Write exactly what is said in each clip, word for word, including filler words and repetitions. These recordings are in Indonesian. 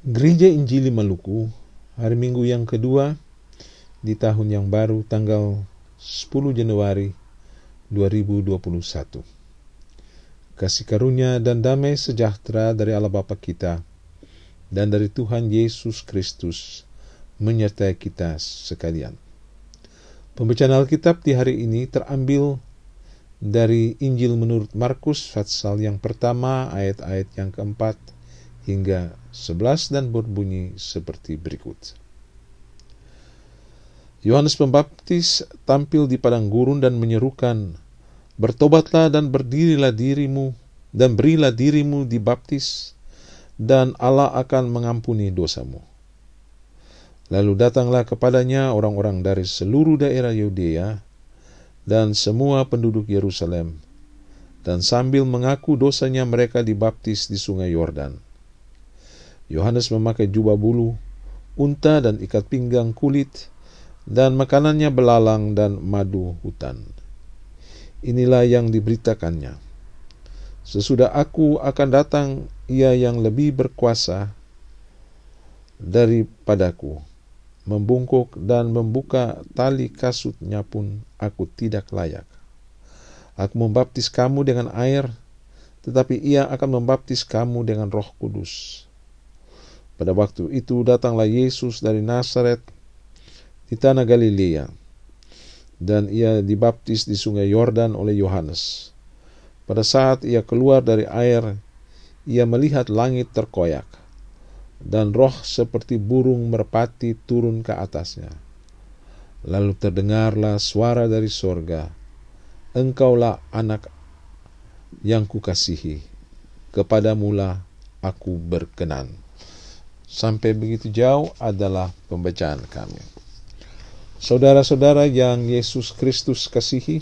Gereja Injili Maluku, hari Minggu yang kedua di tahun yang baru, tanggal sepuluh Januari dua ribu dua puluh satu. Kasih karunia dan damai sejahtera dari Allah Bapa kita dan dari Tuhan Yesus Kristus menyertai kita sekalian. Pembacaan Alkitab di hari ini terambil dari Injil menurut Markus pasal yang pertama ayat-ayat yang keempat hingga sebelas dan berbunyi seperti berikut. Yohanes Pembaptis tampil di padang gurun dan menyerukan, "Bertobatlah dan berdirilah dirimu dan berilah dirimu dibaptis, dan Allah akan mengampuni dosamu." Lalu datanglah kepadanya orang-orang dari seluruh daerah Yudea dan semua penduduk Yerusalem, dan sambil mengaku dosanya mereka dibaptis di sungai Yordan. Yohanes memakai jubah bulu, unta dan ikat pinggang kulit, dan makanannya belalang dan madu hutan. Inilah yang diberitakannya. Sesudah aku akan datang ia yang lebih berkuasa daripadaku. Membungkuk dan membuka tali kasutnya pun aku tidak layak. Aku membaptis kamu dengan air, tetapi ia akan membaptis kamu dengan Roh Kudus. Pada waktu itu datanglah Yesus dari Nazaret di tanah Galilea, dan ia dibaptis di sungai Yordan oleh Yohanes. Pada saat ia keluar dari air, ia melihat langit terkoyak, dan roh seperti burung merpati turun ke atasnya. Lalu terdengarlah suara dari sorga, "Engkaulah anak yang kukasihi, kepadamulah aku berkenan." Sampai begitu jauh adalah pembacaan kami. Saudara-saudara yang Yesus Kristus kasihi,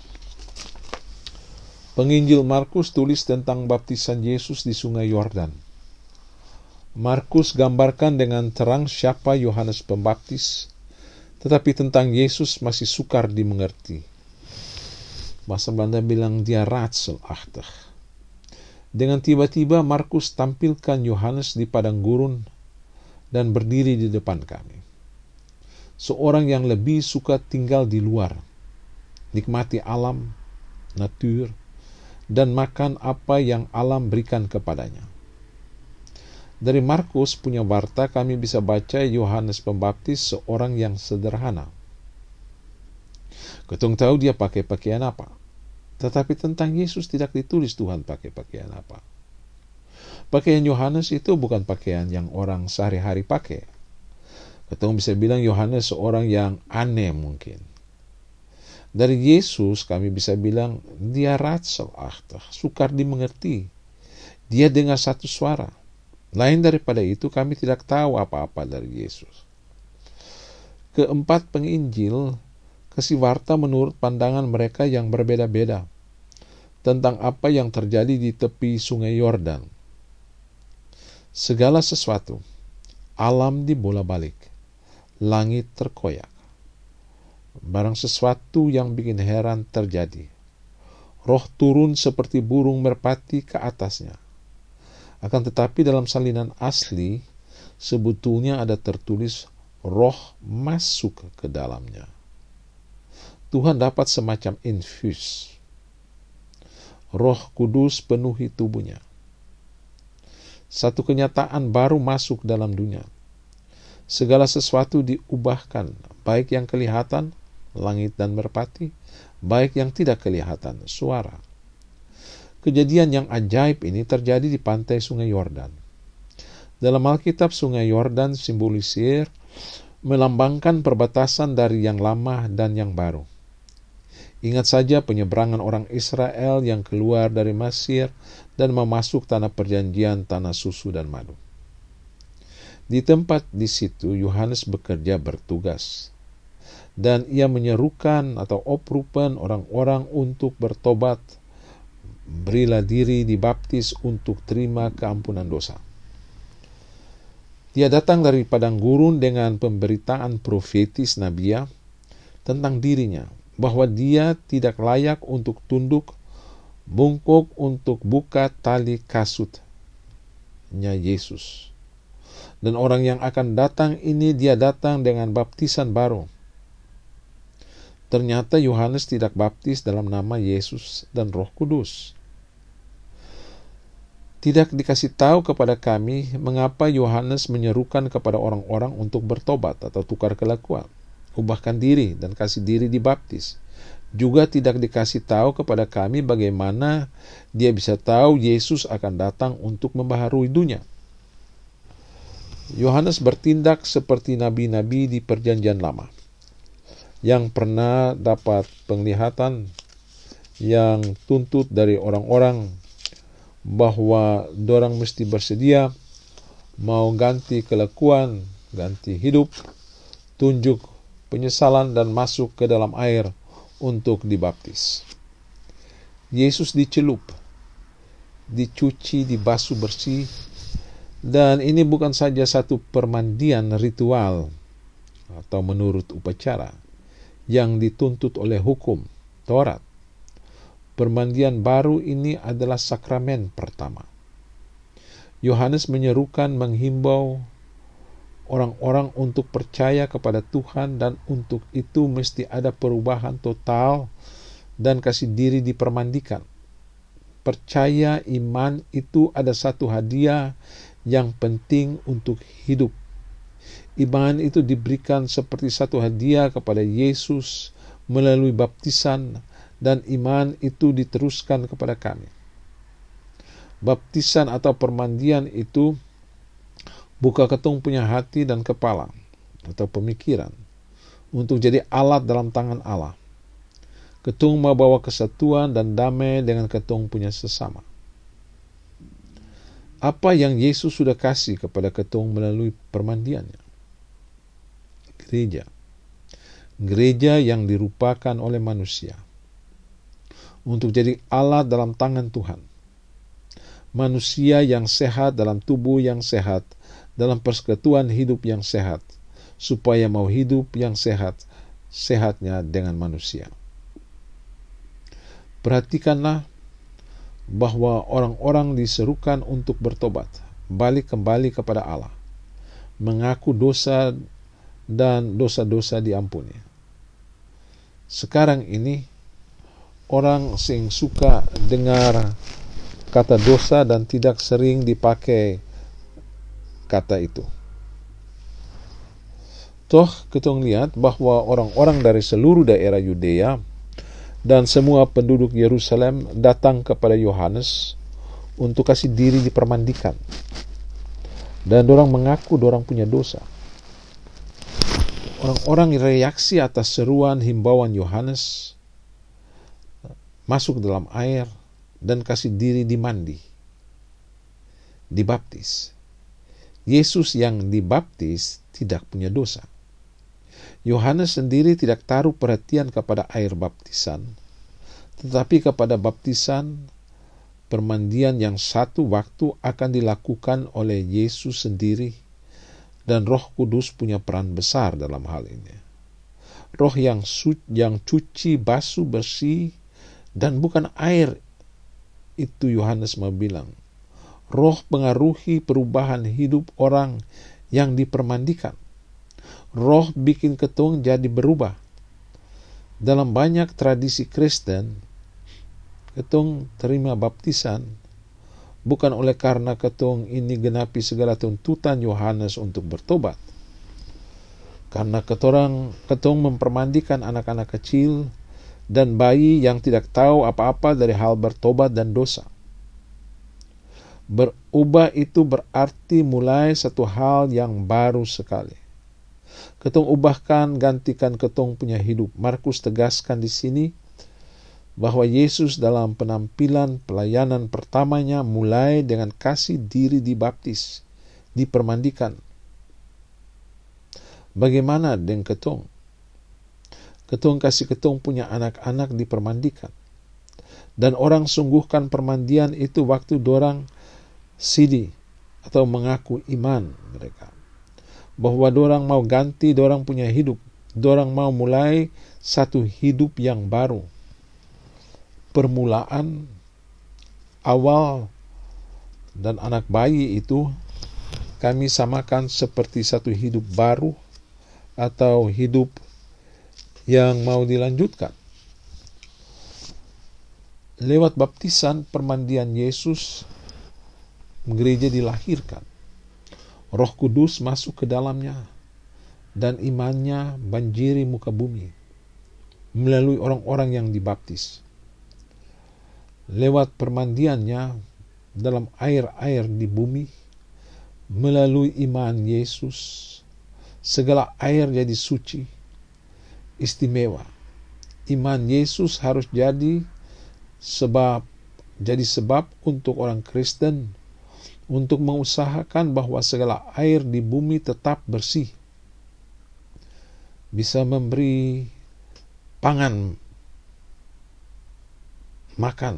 Penginjil Markus tulis tentang baptisan Yesus di sungai Yordan. Markus gambarkan dengan terang siapa Yohanes Pembaptis, tetapi tentang Yesus masih sukar dimengerti. Bahasa Belanda bilang dia raadselachtig. Dengan tiba-tiba Markus tampilkan Yohanes di padang gurun dan berdiri di depan kami. Seorang yang lebih suka tinggal di luar, nikmati alam, natuur, dan makan apa yang alam berikan kepadanya. Dari Markus punya warta kami bisa baca Yohanes Pembaptis seorang yang sederhana. Ketong tahu dia pakai pakaian apa, tetapi tentang Yesus tidak ditulis Tuhan pakai pakaian apa. Pakaian Yohanes itu bukan pakaian yang orang sehari-hari pakai. Ketong bisa bilang Yohanes seorang yang aneh mungkin. Dari Yesus kami bisa bilang dia raadselachtig, sukar dimengerti. Dia dengar satu suara. Lain daripada itu kami tidak tahu apa-apa dari Yesus. Keempat penginjil kasih warta menurut pandangan mereka yang berbeda-beda tentang apa yang terjadi di tepi sungai Yordan. Segala sesuatu, alam dibola-balik, langit terkoyak. Barang sesuatu yang bikin heran terjadi. Roh turun seperti burung merpati ke atasnya. Akan tetapi dalam salinan asli, sebetulnya ada tertulis roh masuk ke dalamnya. Tuhan dapat semacam infus. Roh Kudus penuhi tubuhnya. Satu kenyataan baru masuk dalam dunia. Segala sesuatu diubahkan, baik yang kelihatan, langit dan merpati, baik yang tidak kelihatan, suara. Kejadian yang ajaib ini terjadi di pantai sungai Yordan. Dalam Alkitab, sungai Yordan simbolisir melambangkan perbatasan dari yang lama dan yang baru. Ingat saja penyeberangan orang Israel yang keluar dari Mesir dan memasuk tanah perjanjian, tanah susu dan madu. Di tempat di situ Yohanes bekerja bertugas, dan ia menyerukan atau oprupen orang-orang untuk bertobat, berilah diri dibaptis untuk terima keampunan dosa. Dia datang dari padang gurun dengan pemberitaan profetis Nabiya tentang dirinya, bahwa dia tidak layak untuk tunduk, bungkuk untuk buka tali kasutnya Yesus. Dan orang yang akan datang ini, dia datang dengan baptisan baru. Ternyata Yohanes tidak baptis dalam nama Yesus dan Roh Kudus. Tidak dikasih tahu kepada kami mengapa Yohanes menyerukan kepada orang-orang untuk bertobat atau tukar kelakuan, ubahkan diri dan kasih diri dibaptis. Juga tidak dikasih tahu kepada kami bagaimana dia bisa tahu Yesus akan datang untuk membaharui dunia. Yohanes bertindak seperti nabi-nabi di Perjanjian Lama yang pernah dapat penglihatan yang tuntut dari orang-orang bahwa dorang mesti bersedia mau ganti kelakuan, ganti hidup, tunjuk penyesalan dan masuk ke dalam air untuk dibaptis. Yesus dicelup, dicuci, dibasuh bersih, dan ini bukan saja satu permandian ritual atau menurut upacara yang dituntut oleh hukum Taurat. Permandian baru ini adalah sakramen pertama. Yohanes menyerukan, menghimbau orang-orang untuk percaya kepada Tuhan, dan untuk itu mesti ada perubahan total dan kasih diri dipermandikan. Percaya iman itu ada satu hadiah yang penting untuk hidup. Iman itu diberikan seperti satu hadiah kepada Yesus melalui baptisan, dan iman itu diteruskan kepada kami. Baptisan atau permandian itu buka ketung punya hati dan kepala atau pemikiran untuk jadi alat dalam tangan Allah. Ketung membawa kesatuan dan damai dengan ketung punya sesama. Apa yang Yesus sudah kasih kepada ketung melalui permandiannya? Gereja. Gereja yang dirupakan oleh manusia untuk jadi alat dalam tangan Tuhan. Manusia yang sehat dalam tubuh yang sehat, dalam persekutuan hidup yang sehat, supaya mau hidup yang sehat, sehatnya dengan manusia. Perhatikanlah bahwa orang-orang diserukan untuk bertobat, balik kembali kepada Allah, mengaku dosa dan dosa-dosa diampuni. Sekarang ini orang sing suka dengar kata dosa dan tidak sering dipakai kata itu. Toh kita lihat bahwa orang-orang dari seluruh daerah Yudea dan semua penduduk Yerusalem datang kepada Yohanes untuk kasih diri dipermandikan. Dan dorang mengaku dorang punya dosa. Orang-orang reaksi atas seruan himbauan Yohanes masuk dalam air dan kasih diri dimandi, dibaptis. Yesus yang dibaptis tidak punya dosa. Yohanes sendiri tidak taruh perhatian kepada air baptisan, tetapi kepada baptisan permandian yang satu waktu akan dilakukan oleh Yesus sendiri, dan Roh Kudus punya peran besar dalam hal ini. Roh yang su- yang cuci, basuh, bersih, dan bukan air. Itu Yohanes mau bilang. Roh pengaruhi perubahan hidup orang yang dipermandikan. Roh bikin ketung jadi berubah. Dalam banyak tradisi Kristen, ketung terima baptisan bukan oleh karena ketung ini genapi segala tuntutan Yohanes untuk bertobat. Karena ketorang ketung mempermandikan anak-anak kecil dan bayi yang tidak tahu apa-apa dari hal bertobat dan dosa. Berubah itu berarti mulai satu hal yang baru sekali. Ketung ubahkan, gantikan ketung punya hidup. Markus tegaskan di sini bahwa Yesus dalam penampilan pelayanan pertamanya mulai dengan kasih diri dibaptis, dipermandikan. Bagaimana dengan ketung? Ketung kasih ketung punya anak-anak dipermandikan. Dan orang sungguhkan permandian itu waktu dorang sidi atau mengaku iman mereka. Bahwa dorang mau ganti dorang punya hidup. Dorang mau mulai satu hidup yang baru. Permulaan awal dan anak bayi itu kami samakan seperti satu hidup baru atau hidup yang mau dilanjutkan. Lewat baptisan permandian Yesus, gereja dilahirkan. Roh Kudus masuk ke dalamnya dan imannya banjiri muka bumi melalui orang-orang yang dibaptis. Lewat permandiannya dalam air-air di bumi, melalui iman Yesus, segala air jadi suci, istimewa. Iman Yesus harus jadi sebab jadi sebab untuk orang Kristen untuk mengusahakan bahwa segala air di bumi tetap bersih, bisa memberi pangan, makan,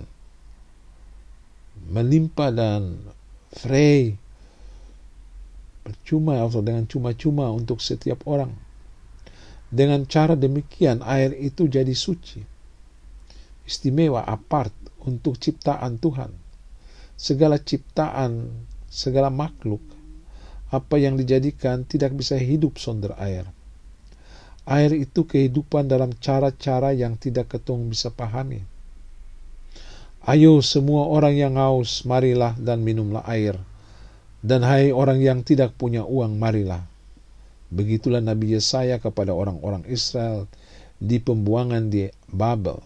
melimpah dan free, percuma atau dengan cuma-cuma untuk setiap orang. Dengan cara demikian air itu jadi suci, istimewa, apart untuk ciptaan Tuhan. Segala ciptaan, segala makhluk, apa yang dijadikan tidak bisa hidup sonder air. Air itu kehidupan dalam cara-cara yang tidak ketong bisa pahami. Ayo semua orang yang haus, marilah dan minumlah air. Dan hai orang yang tidak punya uang, marilah. Begitulah Nabi Yesaya kepada orang-orang Israel di pembuangan di Babel.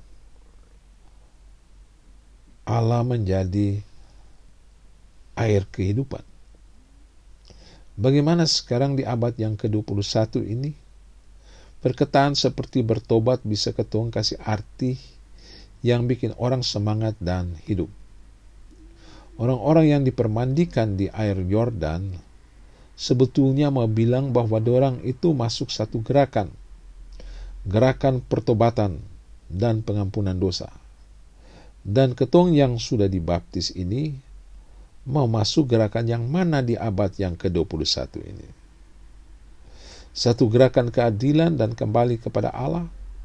Allah menjadi air kehidupan. Bagaimana sekarang di abad yang ke dua puluh satu ini? Perkataan seperti bertobat bisa ketong kasih arti yang bikin orang semangat dan hidup. Orang-orang yang dipermandikan di air Yordan sebetulnya mau bilang bahwa dorang itu masuk satu gerakan. Gerakan pertobatan dan pengampunan dosa. Dan ketong yang sudah dibaptis ini mau masuk gerakan yang mana di abad yang ke dua puluh satu ini? Satu gerakan keadilan dan kembali kepada Allah.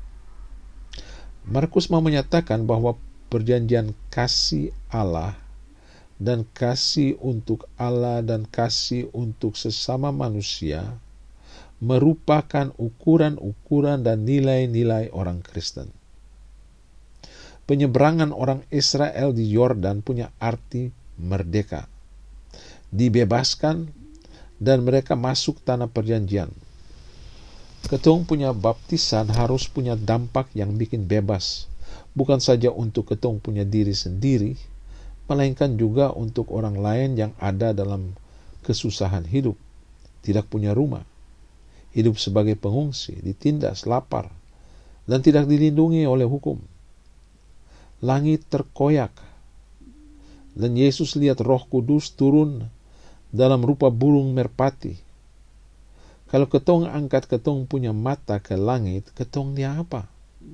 Markus mau menyatakan bahwa perjanjian kasih Allah dan kasih untuk Allah dan kasih untuk sesama manusia merupakan ukuran-ukuran dan nilai-nilai orang Kristen. Penyeberangan orang Israel di Yordan punya arti merdeka, dibebaskan, dan mereka masuk tanah perjanjian. Ketong punya baptisan harus punya dampak yang bikin bebas, bukan saja untuk ketong punya diri sendiri, melainkan juga untuk orang lain yang ada dalam kesusahan hidup, tidak punya rumah, hidup sebagai pengungsi, ditindas, lapar, dan tidak dilindungi oleh hukum. Langit terkoyak, dan Yesus lihat Roh Kudus turun dalam rupa burung merpati. Kalau ketong angkat ketong punya mata ke langit, ketong dia apa?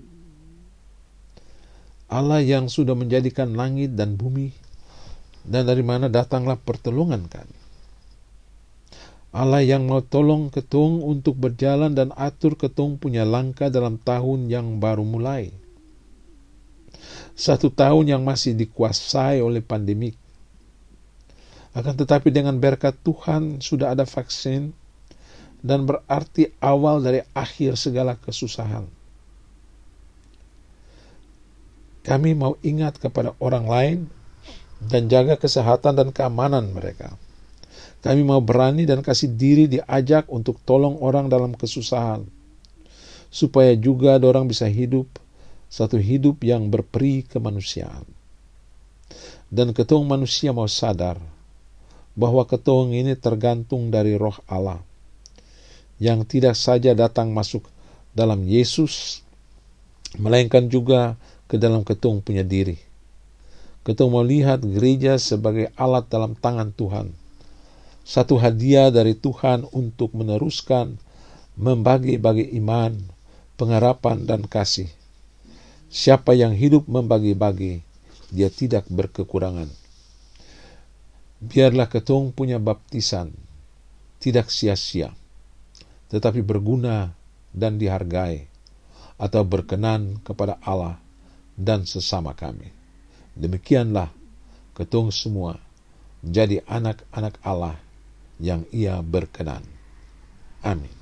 Allah yang sudah menjadikan langit dan bumi, dan dari mana datanglah pertolongan kami. Allah yang mau tolong ketong untuk berjalan dan atur ketong punya langkah dalam tahun yang baru mulai. Satu tahun yang masih dikuasai oleh pandemik. Akan tetapi dengan berkat Tuhan sudah ada vaksin dan berarti awal dari akhir segala kesusahan. Kami mau ingat kepada orang lain dan jaga kesehatan dan keamanan mereka. Kami mau berani dan kasih diri diajak untuk tolong orang dalam kesusahan, supaya juga dorang bisa hidup satu hidup yang berperi kemanusiaan. Dan ketong manusia mau sadar bahwa ketong ini tergantung dari Roh Allah, yang tidak saja datang masuk dalam Yesus, melainkan juga ke dalam ketong punya diri. Ketong mau lihat gereja sebagai alat dalam tangan Tuhan, satu hadiah dari Tuhan untuk meneruskan membagi-bagi iman, pengharapan, dan kasih. Siapa yang hidup membagi-bagi, dia tidak berkekurangan. Biarlah ketong punya baptisan tidak sia-sia, tetapi berguna dan dihargai, atau berkenan kepada Allah dan sesama kami. Demikianlah ketong semua jadi anak-anak Allah yang ia berkenan. Amin.